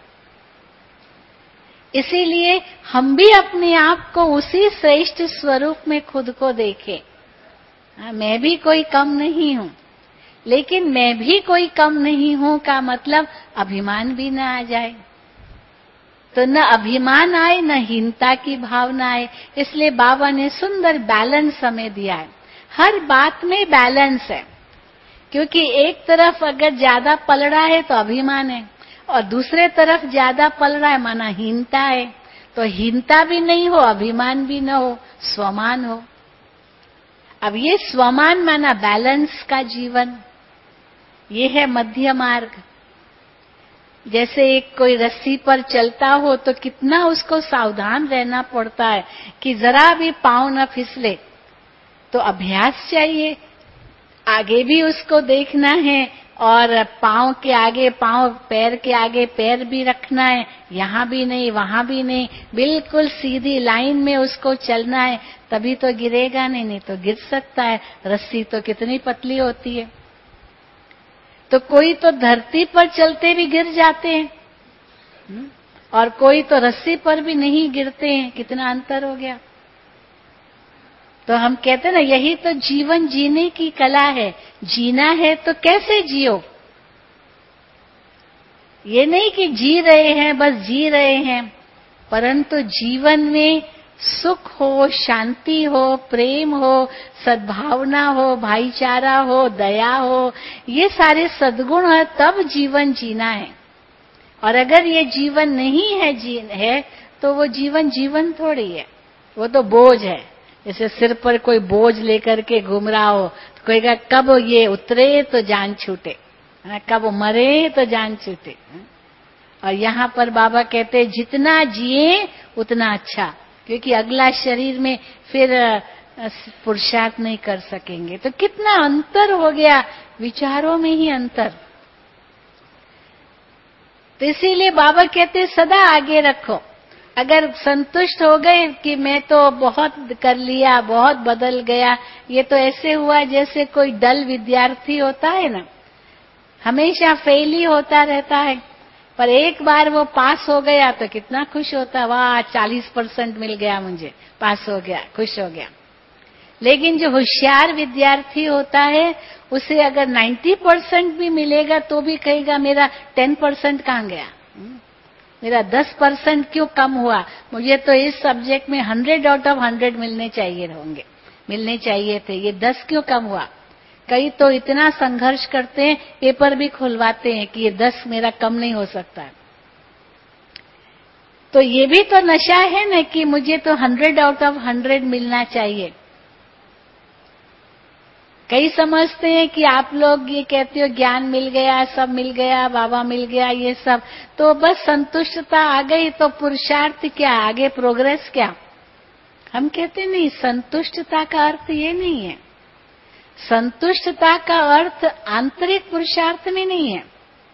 इसीलिए हम भी अपने आप को उसी श्रेष्ठ स्वरूप में खुद को देखें। मैं भी कोई कम नहीं हूँ, लेकिन मैं भी कोई कम नहीं हूँ का मतलब अभिमान भी न आ जाए। तो न अभिमान आए, न हीनता की भावना आए। इसलिए बाबा ने सुंदर बैलेंस हमें दिया है। हर बात में बैलेंस है, क्योंकि एक तरफ अगर ज्यादा पल रहा है तो अभिमान है, और दूसरे तरफ ज्यादा पल रहा है माना हीनता है। तो हीनता भी नहीं हो, अभिमान भी न हो, स्वमान हो। अब ये स्वमान माना बैलेंस का जीवन, ये है मध्य मार्ग। जैसे एक कोई रस्सी पर चलता हो तो कितना उसको सावधान रहना पड़ता है कि जरा भी पांव न फिसले। तो अभ्यास चाहिए, आगे भी उसको देखना है और पांव के आगे पांव, पैर के आगे पैर भी रखना है, यहाँ भी नहीं वहां भी नहीं, बिल्कुल सीधी लाइन में उसको चलना है, तभी तो गिरेगा नहीं, नहीं तो गिर सकता है। रस्सी तो कितनी पतली होती है। तो कोई तो धरती पर चलते भी गिर जाते हैं और कोई तो रस्सी पर भी नहीं गिरते हैं। कितना अंतर हो गया। तो हम कहते हैं ना, यही तो जीवन जीने की कला है। जीना है तो कैसे जियो? ये नहीं कि जी रहे हैं बस जी रहे हैं, परंतु जीवन में सुख हो, शांति हो, प्रेम हो, सद्भावना हो, भाईचारा हो, दया हो, ये सारे सद्गुण है, तब जीवन जीना है। और अगर ये जीवन नहीं है जी है तो वो जीवन जीवन थोड़ी है, वो तो बोझ है। जैसे सिर पर कोई बोझ लेकर के घूम रहा हो तो कोई कहा कब ये उतरे तो जान छूटे, कब मरे तो जान छूटे। और यहाँ पर बाबा कहते हैं जितना जिए उतना अच्छा, क्योंकि अगला शरीर में फिर पुरुषार्थ नहीं कर सकेंगे। तो कितना अंतर हो गया, विचारों में ही अंतर। तो इसीलिए बाबा कहते सदा आगे रखो। अगर संतुष्ट हो गए कि मैं तो बहुत कर लिया, बहुत बदल गया, ये तो ऐसे हुआ जैसे कोई डल विद्यार्थी होता है ना, हमेशा फेल ही होता रहता है, पर एक बार वो पास हो गया तो कितना खुश होता, वाह चालीस परसेंट मिल गया मुझे, पास हो गया, खुश हो गया। लेकिन जो होशियार विद्यार्थी होता है उसे अगर नब्बे परसेंट भी मिलेगा तो भी कहेगा मेरा दस परसेंट कहाँ गया, मेरा दस परसेंट क्यों कम हुआ, मुझे तो इस सब्जेक्ट में हंड्रेड आउट ऑफ हंड्रेड मिलने चाहिए होंगे, मिलने चाहिए थे, ये दस क्यों कम हुआ। कई तो इतना संघर्ष करते हैं, पेपर भी खुलवाते हैं कि ये दस मेरा कम नहीं हो सकता। तो ये भी तो नशा है ना कि मुझे तो हंड्रेड आउट ऑफ हंड्रेड मिलना चाहिए। कई समझते हैं कि आप लोग ये कहते हो ज्ञान मिल गया, सब मिल गया, बाबा मिल गया, ये सब तो बस संतुष्टता आ गई तो पुरुषार्थ क्या, आगे प्रोग्रेस क्या। हम कहते नहीं, संतुष्टता का अर्थ ये नहीं है। संतुष्टता का अर्थ आंतरिक पुरुषार्थ में नहीं है,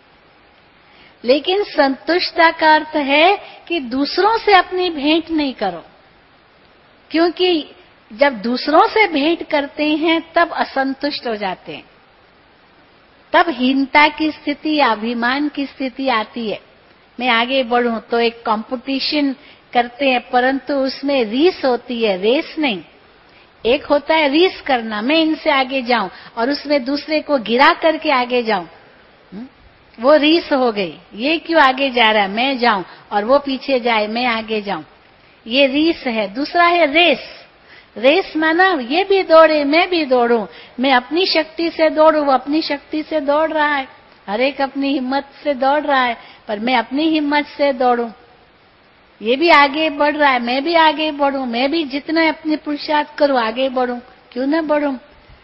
लेकिन संतुष्टता का अर्थ है कि दूसरों से अपनी भेंट नहीं करो, क्योंकि जब दूसरों से भेंट करते हैं तब असंतुष्ट हो जाते हैं, तब हीनता की स्थिति, अभिमान की स्थिति आती है। मैं आगे बढ़ूं तो एक कंपटीशन करते हैं, परंतु उसमें रीस होती है, रेस नहीं। एक होता है रीस करना, मैं इनसे आगे जाऊं और उसमें दूसरे को गिरा करके आगे जाऊं, वो रीस हो गई। ये क्यों आगे जा रहा है, मैं जाऊं, और वो पीछे जाए, मैं आगे जाऊं, ये रीस है। दूसरा है रेस। रेस माना ये भी दौड़े, मैं भी दौड़ूं, मैं अपनी शक्ति से दौड़ूं, वो अपनी शक्ति से दौड़ रहा है, हर एक अपनी हिम्मत से दौड़ रहा है, पर मैं अपनी हिम्मत से दौड़ूं। ये भी आगे बढ़ रहा है, मैं भी आगे बढ़ूं, मैं भी जितना अपनी पुरुषार्थ करूं आगे बढ़ूं, क्यों ना बढ़ूं।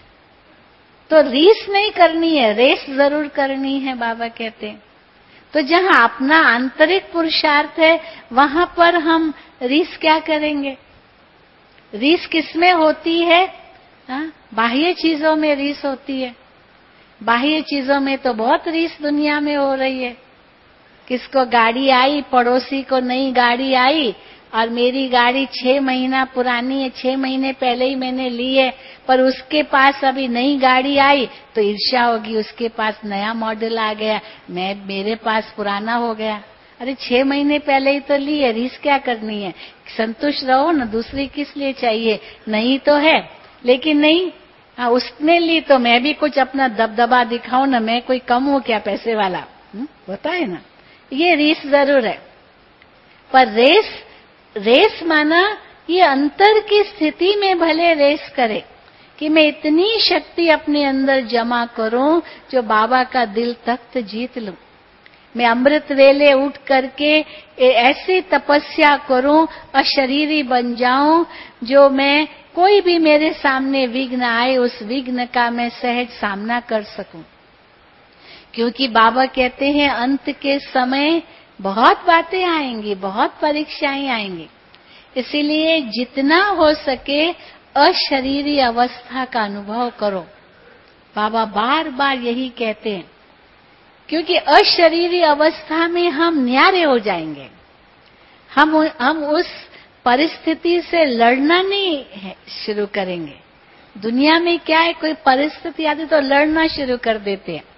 तो रीस नहीं करनी है, रेस जरूर करनी है, बाबा कहते हैं। तो जहां अपना आंतरिक पुरुषार्थ है वहां पर हम रीस क्या करेंगे। रीस किसमें होती है, हाँ? बाह्य चीजों में रीस होती है। बाह्य चीजों में तो बहुत रीस दुनिया में हो रही है। किसको गाड़ी आई, पड़ोसी को नई गाड़ी आई और मेरी गाड़ी छह महीना पुरानी है, छह महीने पहले ही मैंने ली है, पर उसके पास अभी नई गाड़ी आई तो ईर्ष्या होगी, उसके पास नया मॉडल आ गया, मैं मेरे पास पुराना हो गया। अरे छह महीने पहले ही तो ली है, रीस क्या करनी है, संतुष्ट रहो ना, दूसरी किस लिए चाहिए, नहीं तो है लेकिन नहीं, हाँ उसने ली तो मैं भी कुछ अपना दबदबा दिखाऊं ना, मैं कोई कम हूं क्या पैसे वाला, हुँ? होता है ना, ये रीस जरूर है। पर रेस, रेस माना ये अंतर की स्थिति में भले रेस करे कि मैं इतनी शक्ति अपने अंदर जमा करूं जो बाबा का दिल तख्त जीत लूं। मैं अमृत वेले उठ करके ऐसी तपस्या करूं, अशरीरी बन जाऊं, जो मैं कोई भी मेरे सामने विघ्न आए उस विघ्न का मैं सहज सामना कर सकूं। क्योंकि बाबा कहते हैं अंत के समय बहुत बातें आएंगी, बहुत परीक्षाएं आएंगी, इसीलिए जितना हो सके अशरीरी अवस्था का अनुभव करो। बाबा बार बार यही कहते हैं, क्योंकि अशरीरी अवस्था में हम न्यारे हो जाएंगे। हम हम उस परिस्थिति से लड़ना नहीं है शुरू करेंगे। दुनिया में क्या है, कोई परिस्थिति आती तो लड़ना शुरू कर देते हैं,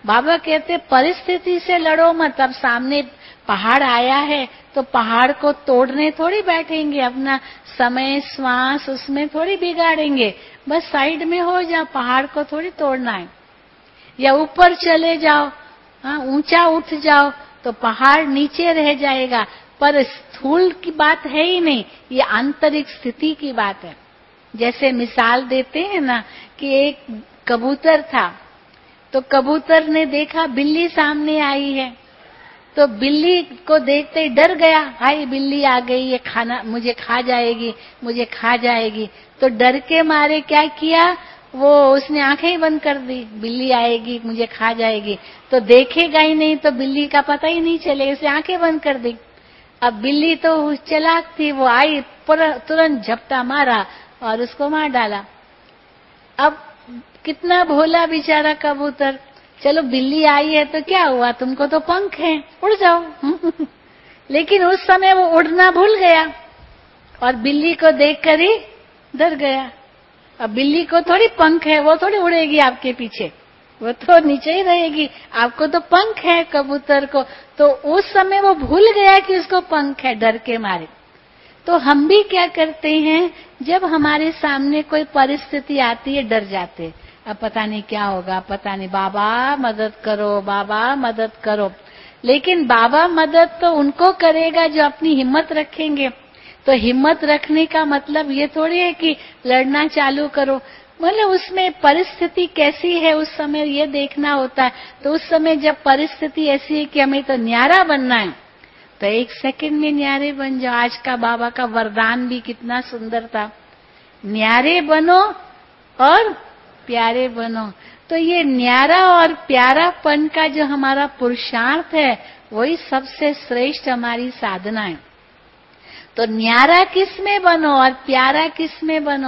बाबा कहते परिस्थिति से लड़ो मत। अब सामने पहाड़ आया है तो पहाड़ को तोड़ने थोड़ी बैठेंगे, अपना समय श्वास उसमें थोड़ी बिगाड़ेंगे, बस साइड में हो जाओ, पहाड़ को थोड़ी तोड़ना है। या ऊपर चले जाओ, हाँ ऊंचा उठ जाओ तो पहाड़ नीचे रह जाएगा, पर स्थूल की बात है ही नहीं, ये आंतरिक स्थिति की बात है। जैसे मिसाल देते हैं ना कि एक कबूतर था, तो कबूतर ने देखा बिल्ली सामने आई है, तो बिल्ली को देखते ही डर गया, हाय बिल्ली आ गई, ये खाना मुझे खा जाएगी, मुझे खा जाएगी। तो डर के मारे क्या किया, वो उसने आंखें ही बंद कर दी, बिल्ली आएगी मुझे खा जाएगी, तो देखेगा ही नहीं, तो बिल्ली का पता ही नहीं चलेगा, उसने आंखें बंद कर दी। अब बिल्ली तो चालाक थी, वो आई तुरंत झपटा मारा और उसको मार डाला। अब कितना भोला बेचारा कबूतर, चलो बिल्ली आई है तो क्या हुआ, तुमको तो पंख हैं, उड़ जाओ। लेकिन उस समय वो उड़ना भूल गया और बिल्ली को देखकर ही डर गया। अब बिल्ली को थोड़ी पंख है, वो थोड़ी उड़ेगी आपके पीछे, वो तो नीचे ही रहेगी, आपको तो पंख है कबूतर को। तो उस समय वो भूल गया कि उसको पंख है, डर के मारे। तो हम भी क्या करते हैं, जब हमारे सामने कोई परिस्थिति आती है डर जाते, अब पता नहीं क्या होगा, पता नहीं, बाबा मदद करो, बाबा मदद करो। लेकिन बाबा मदद तो उनको करेगा जो अपनी हिम्मत रखेंगे। तो हिम्मत रखने का मतलब ये थोड़ी है कि लड़ना चालू करो, मतलब उसमें परिस्थिति कैसी है उस समय ये देखना होता है। तो उस समय जब परिस्थिति ऐसी है कि हमें तो न्यारा बनना है, तो एक सेकंड में न्यारे बन जाओ। आज का बाबा का वरदान भी कितना सुंदर था, न्यारे बनो और प्यारे बनो। तो ये न्यारा और प्यारापन का जो हमारा पुरुषार्थ है, वही सबसे श्रेष्ठ हमारी साधना है। तो न्यारा किस में बनो और प्यारा किस में बनो,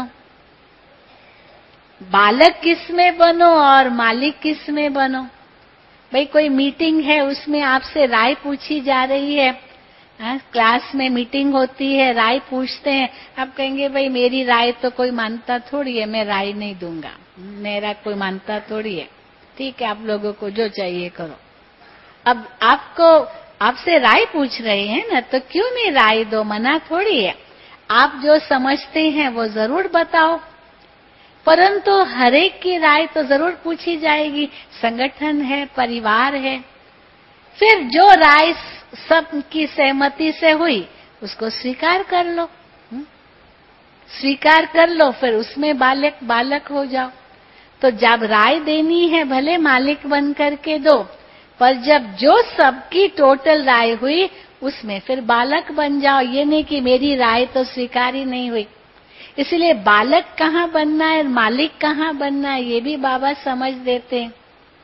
बालक किस में बनो और मालिक किस में बनो। भाई कोई मीटिंग है, उसमें आपसे राय पूछी जा रही है, हाँ, क्लास में मीटिंग होती है, राय पूछते हैं, आप कहेंगे भाई मेरी राय तो कोई मानता थोड़ी है, मैं राय नहीं दूंगा, मेरा कोई मानता थोड़ी है, ठीक है आप लोगों को जो चाहिए करो। अब आपको आपसे राय पूछ रहे हैं ना, तो क्यों नहीं राय दो, मना थोड़ी है। आप जो समझते हैं वो जरूर बताओ, परंतु हरेक की राय तो जरूर पूछी जाएगी। संगठन है, परिवार है, फिर जो राय सबकी सहमति से हुई उसको स्वीकार कर लो, स्वीकार कर लो, फिर उसमें बालक बालक हो जाओ। तो जब राय देनी है भले मालिक बन करके दो, पर जब जो सबकी टोटल राय हुई उसमें फिर बालक बन जाओ। ये नहीं कि मेरी राय तो स्वीकार ही नहीं हुई। इसलिए बालक कहाँ बनना है, मालिक कहाँ बनना है, ये भी बाबा समझ देते हैं।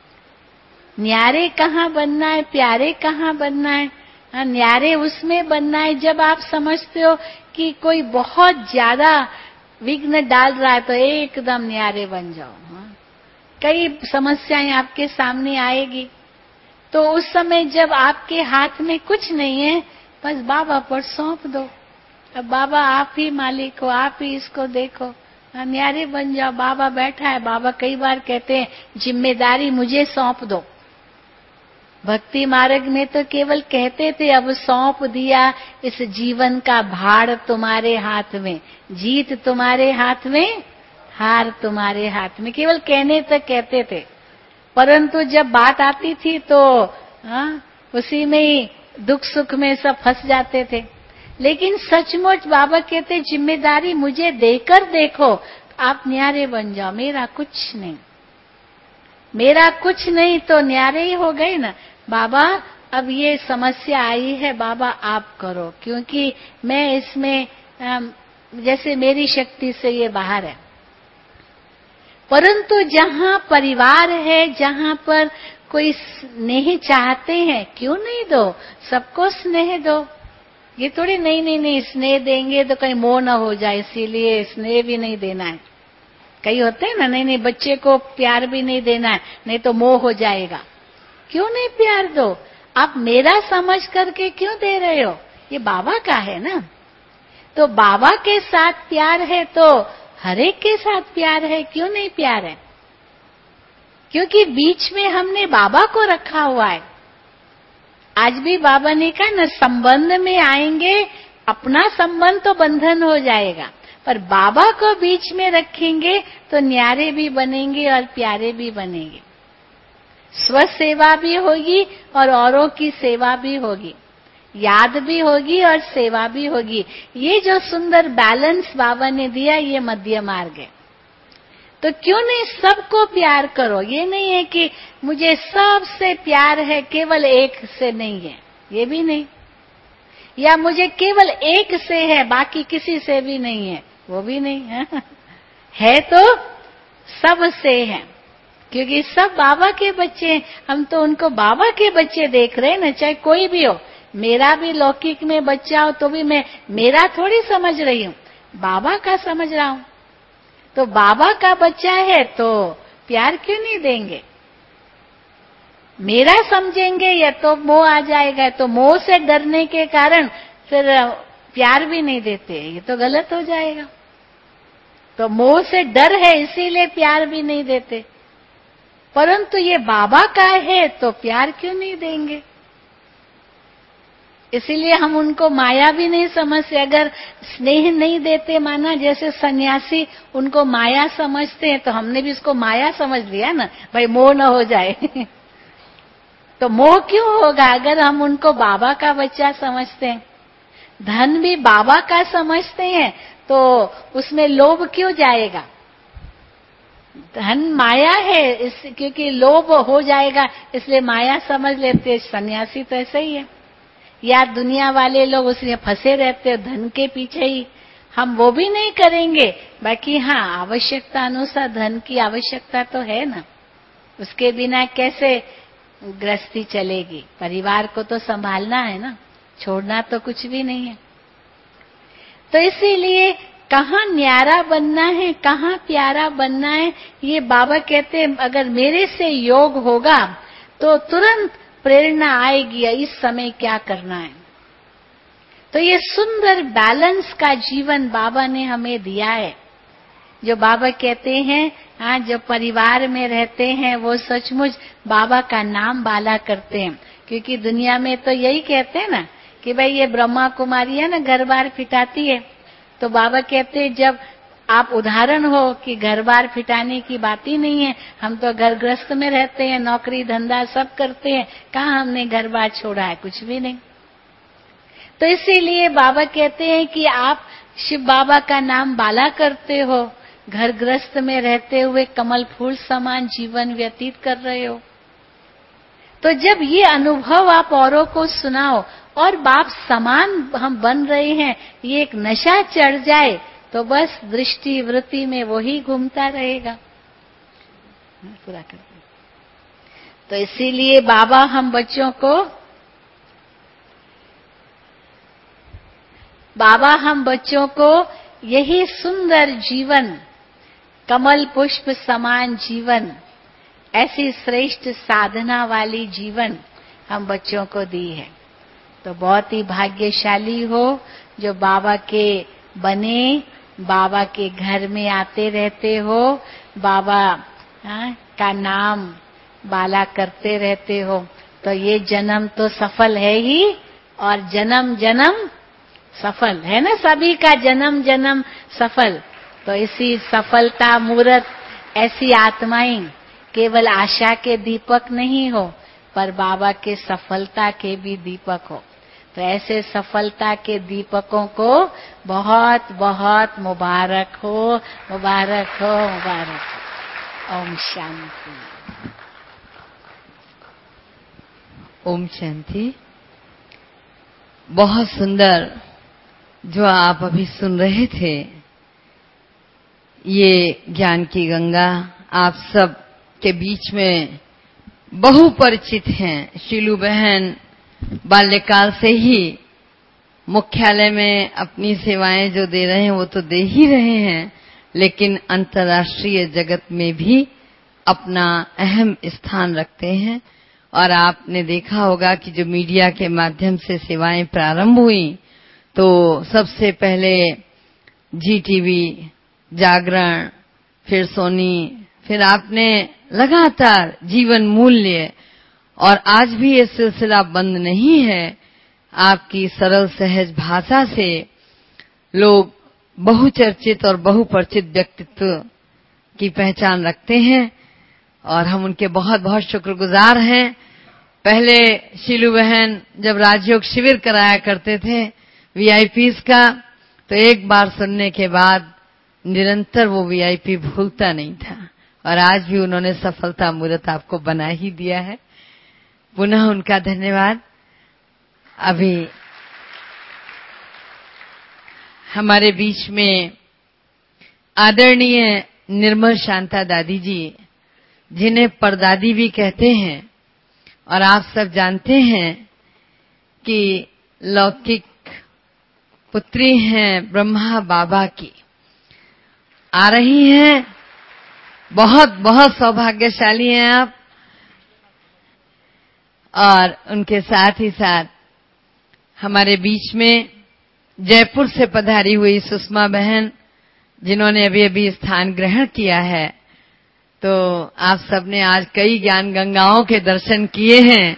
न्यारे कहाँ बनना है, प्यारे कहाँ बनना है। हाँ, न्यारे उसमें बनना है जब आप समझते हो कि कोई बहुत ज्यादा विघ्न डाल रहा है, तो एकदम न्यारे बन जाओ। हाँ, कई समस्याएं आपके सामने आएगी, तो उस समय जब आपके हाथ में कुछ नहीं है, बस बाबा पर सौंप दो। अब बाबा आप ही मालिक हो, आप ही इसको देखो, हाँ, न्यारे बन जाओ। बाबा बैठा है, बाबा कई बार कहते हैं जिम्मेदारी मुझे सौंप दो। भक्ति मार्ग में तो केवल कहते थे अब सौंप दिया इस जीवन का भार तुम्हारे हाथ में, जीत तुम्हारे हाथ में, हार तुम्हारे हाथ में, केवल कहने तक कहते थे। परंतु जब बात आती थी तो हाँ, उसी में ही दुख सुख में सब फंस जाते थे। लेकिन सचमुच बाबा कहते जिम्मेदारी मुझे देकर देखो, आप न्यारे बन जाओ। मेरा कुछ नहीं, मेरा कुछ नहीं तो न्यारे ही हो गए ना। बाबा अब ये समस्या आई है, बाबा आप करो, क्योंकि मैं इसमें जैसे मेरी शक्ति से ये बाहर है। परंतु जहाँ परिवार है, जहाँ पर कोई स्नेह चाहते हैं, क्यों नहीं दो, सबको स्नेह दो। ये थोड़ी नहीं नहीं नहीं स्नेह देंगे तो कहीं मोह न हो जाए, इसीलिए स्नेह भी नहीं देना है। कई होते हैं ना, नहीं नहीं बच्चे को प्यार भी नहीं देना है, नहीं तो मोह हो जाएगा। क्यों नहीं प्यार दो, आप मेरा समझ करके क्यों दे रहे हो, ये बाबा का है ना। तो बाबा के साथ प्यार है तो हरेक के साथ प्यार है, क्यों नहीं प्यार है। क्योंकि बीच में हमने बाबा को रखा हुआ है। आज भी बाबा ने कहा न, संबंध में आएंगे, अपना संबंध तो बंधन हो जाएगा, पर बाबा को बीच में रखेंगे तो न्यारे भी बनेंगे और प्यारे भी बनेंगे। स्व सेवा भी होगी और औरों की सेवा भी होगी, याद भी होगी और सेवा भी होगी। ये जो सुंदर बैलेंस बाबा ने दिया, ये मध्य मार्ग है। तो क्यों नहीं सबको प्यार करो। ये नहीं है कि मुझे सबसे प्यार है, केवल एक से नहीं है, ये भी नहीं। या मुझे केवल एक से है, बाकी किसी से भी नहीं है, वो भी नहीं है। है तो सब से है, क्योंकि सब बाबा के बच्चे हैं। हम तो उनको बाबा के बच्चे देख रहे हैं ना, चाहे कोई भी हो। मेरा भी लौकिक में बच्चा हो तो भी मैं मेरा थोड़ी समझ रही हूँ, बाबा का समझ रहा हूँ। तो बाबा का बच्चा है तो प्यार क्यों नहीं देंगे। मेरा समझेंगे या तो मोह आ जाएगा, तो मोह से डरने के कारण फिर प्यार भी नहीं देते, ये तो गलत हो जाएगा। तो मोह से डर है इसीलिए प्यार भी नहीं देते, परंतु ये बाबा का है तो प्यार क्यों नहीं देंगे। इसीलिए हम उनको माया भी नहीं समझते। अगर स्नेह नहीं देते, माना जैसे सन्यासी उनको माया समझते हैं, तो हमने भी इसको माया समझ लिया ना, भाई मोह न हो जाए। तो मोह क्यों होगा अगर हम उनको बाबा का बच्चा समझते हैं। धन भी बाबा का समझते हैं तो उसमें लोभ क्यों जाएगा। धन माया है, इस क्योंकि लोभ हो जाएगा इसलिए माया समझ लेते। सन्यासी तो ऐसे ही है, या दुनिया वाले लोग उसमें फंसे रहते हैं धन के पीछे ही। हम वो भी नहीं करेंगे, बाकी हाँ आवश्यकता अनुसार धन की आवश्यकता तो है ना, उसके बिना कैसे गृहस्थी चलेगी। परिवार को तो संभालना है ना, छोड़ना तो कुछ भी नहीं है। तो इसीलिए कहाँ न्यारा बनना है, कहाँ प्यारा बनना है, ये बाबा कहते हैं अगर मेरे से योग होगा तो तुरंत प्रेरणा आएगी इस समय क्या करना है। तो ये सुंदर बैलेंस का जीवन बाबा ने हमें दिया है। जो बाबा कहते हैं, हाँ जो परिवार में रहते हैं वो सचमुच बाबा का नाम बाला करते हैं। क्योंकि दुनिया में तो यही कहते हैं ना कि भाई ये ब्रह्मा कुमारी है ना, घर बार फिटाती है। तो बाबा कहते हैं जब आप उदाहरण हो कि घर बार फिटाने की बात ही नहीं है, हम तो घर गृहस्थ में रहते हैं, नौकरी धंधा सब करते हैं, कहाँ हमने घर बार छोड़ा है, कुछ भी नहीं। तो इसीलिए बाबा कहते हैं कि आप शिव बाबा का नाम बाला करते हो, घर गृहस्थ में रहते हुए कमल फूल समान जीवन व्यतीत कर रहे हो। तो जब ये अनुभव आप औरों को सुनाओ और बाप समान हम बन रहे हैं, ये एक नशा चढ़ जाए तो बस दृष्टि वृत्ति में वही घूमता रहेगा। पूरा कर दो। तो इसीलिए बाबा हम बच्चों को बाबा हम बच्चों को यही सुंदर जीवन, कमल पुष्प समान जीवन, ऐसी श्रेष्ठ साधना वाली जीवन हम बच्चों को दी है। तो बहुत ही भाग्यशाली हो जो बाबा के बने, बाबा के घर में आते रहते हो, बाबा हाँ, का नाम बाला करते रहते हो। तो ये जन्म तो सफल है ही, और जन्म जन्म सफल है ना, सभी का जन्म जन्म सफल। तो इसी सफलता मूर्त ऐसी आत्माएं केवल आशा के दीपक नहीं हो, पर बाबा के सफलता के भी दीपक हो। तो ऐसे सफलता के दीपकों को बहुत बहुत मुबारक हो, मुबारक हो, मुबारक हो। ओम शांति। ओम शांति। बहुत सुंदर जो आप अभी सुन रहे थे, ये ज्ञान की गंगा आप सब के बीच में बहु परिचित हैं। शीलू बहन बाल्यकाल से ही मुख्यालय में अपनी सेवाएं जो दे रहे हैं वो तो दे ही रहे हैं, लेकिन अंतर्राष्ट्रीय जगत में भी अपना अहम स्थान रखते हैं। और आपने देखा होगा कि जो मीडिया के माध्यम से सेवाएं प्रारंभ हुई, तो सबसे पहले जी टीवी, जागरण, फिर सोनी, फिर आपने लगातार जीवन मूल्य, और आज भी ये सिलसिला बंद नहीं है। आपकी सरल सहज भाषा से लोग बहुचर्चित और बहुपरिचित व्यक्तित्व की पहचान रखते हैं और हम उनके बहुत बहुत शुक्रगुजार हैं। पहले शीलू बहन जब राजयोग शिविर कराया करते थे वीआईपीज का, तो एक बार सुनने के बाद निरंतर वो वीआईपी भूलता नहीं था, और आज भी उन्होंने सफलता मूर्त आपको बना ही दिया है। पुनः उनका धन्यवाद। अभी हमारे बीच में आदरणीय निर्मल शांता दादी जी, जिन्हें परदादी भी कहते हैं, और आप सब जानते हैं कि लौकिक पुत्री हैं ब्रह्मा बाबा की, आ रही हैं। बहुत बहुत सौभाग्यशाली हैं आप। और उनके साथ ही साथ हमारे बीच में जयपुर से पधारी हुई सुषमा बहन, जिन्होंने अभी अभी स्थान ग्रहण किया है। तो आप सबने आज कई ज्ञान गंगाओं के दर्शन किए हैं।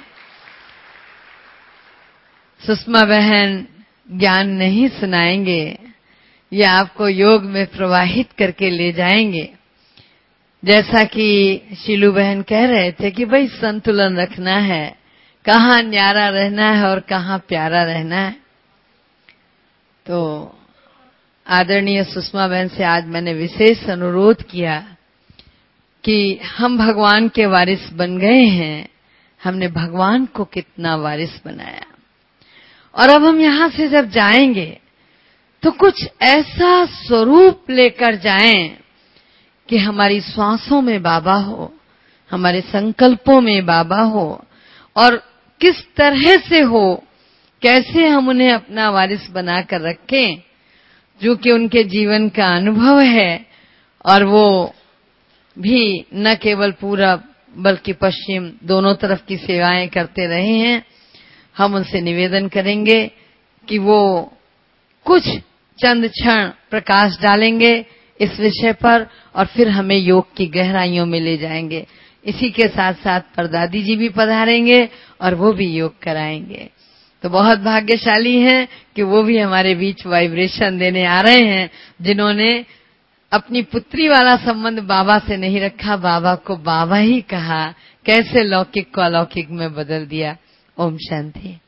सुषमा बहन ज्ञान नहीं सुनाएंगे, ये आपको योग में प्रवाहित करके ले जाएंगे। जैसा कि शीलू बहन कह रहे थे कि भाई संतुलन रखना है, कहाँ न्यारा रहना है और कहाँ प्यारा रहना है। तो आदरणीय सुषमा बहन से आज मैंने विशेष अनुरोध किया कि हम भगवान के वारिस बन गए हैं, हमने भगवान को कितना वारिस बनाया, और अब हम यहां से जब जाएंगे तो कुछ ऐसा स्वरूप लेकर जाएं कि हमारी श्वासों में बाबा हो, हमारे संकल्पों में बाबा हो, और किस तरह से हो, कैसे हम उन्हें अपना वारिस बनाकर रखें, जो कि उनके जीवन का अनुभव है। और वो भी न केवल पूरब बल्कि पश्चिम दोनों तरफ की सेवाएं करते रहे हैं। हम उनसे निवेदन करेंगे कि वो कुछ चंद क्षण प्रकाश डालेंगे इस विषय पर, और फिर हमें योग की गहराइयों में ले जाएंगे। इसी के साथ साथ परदादी जी भी पधारेंगे और वो भी योग कराएंगे। तो बहुत भाग्यशाली हैं कि वो भी हमारे बीच वाइब्रेशन देने आ रहे हैं, जिन्होंने अपनी पुत्री वाला संबंध बाबा से नहीं रखा, बाबा को बाबा ही कहा, कैसे लौकिक को अलौकिक में बदल दिया। ओम शांति।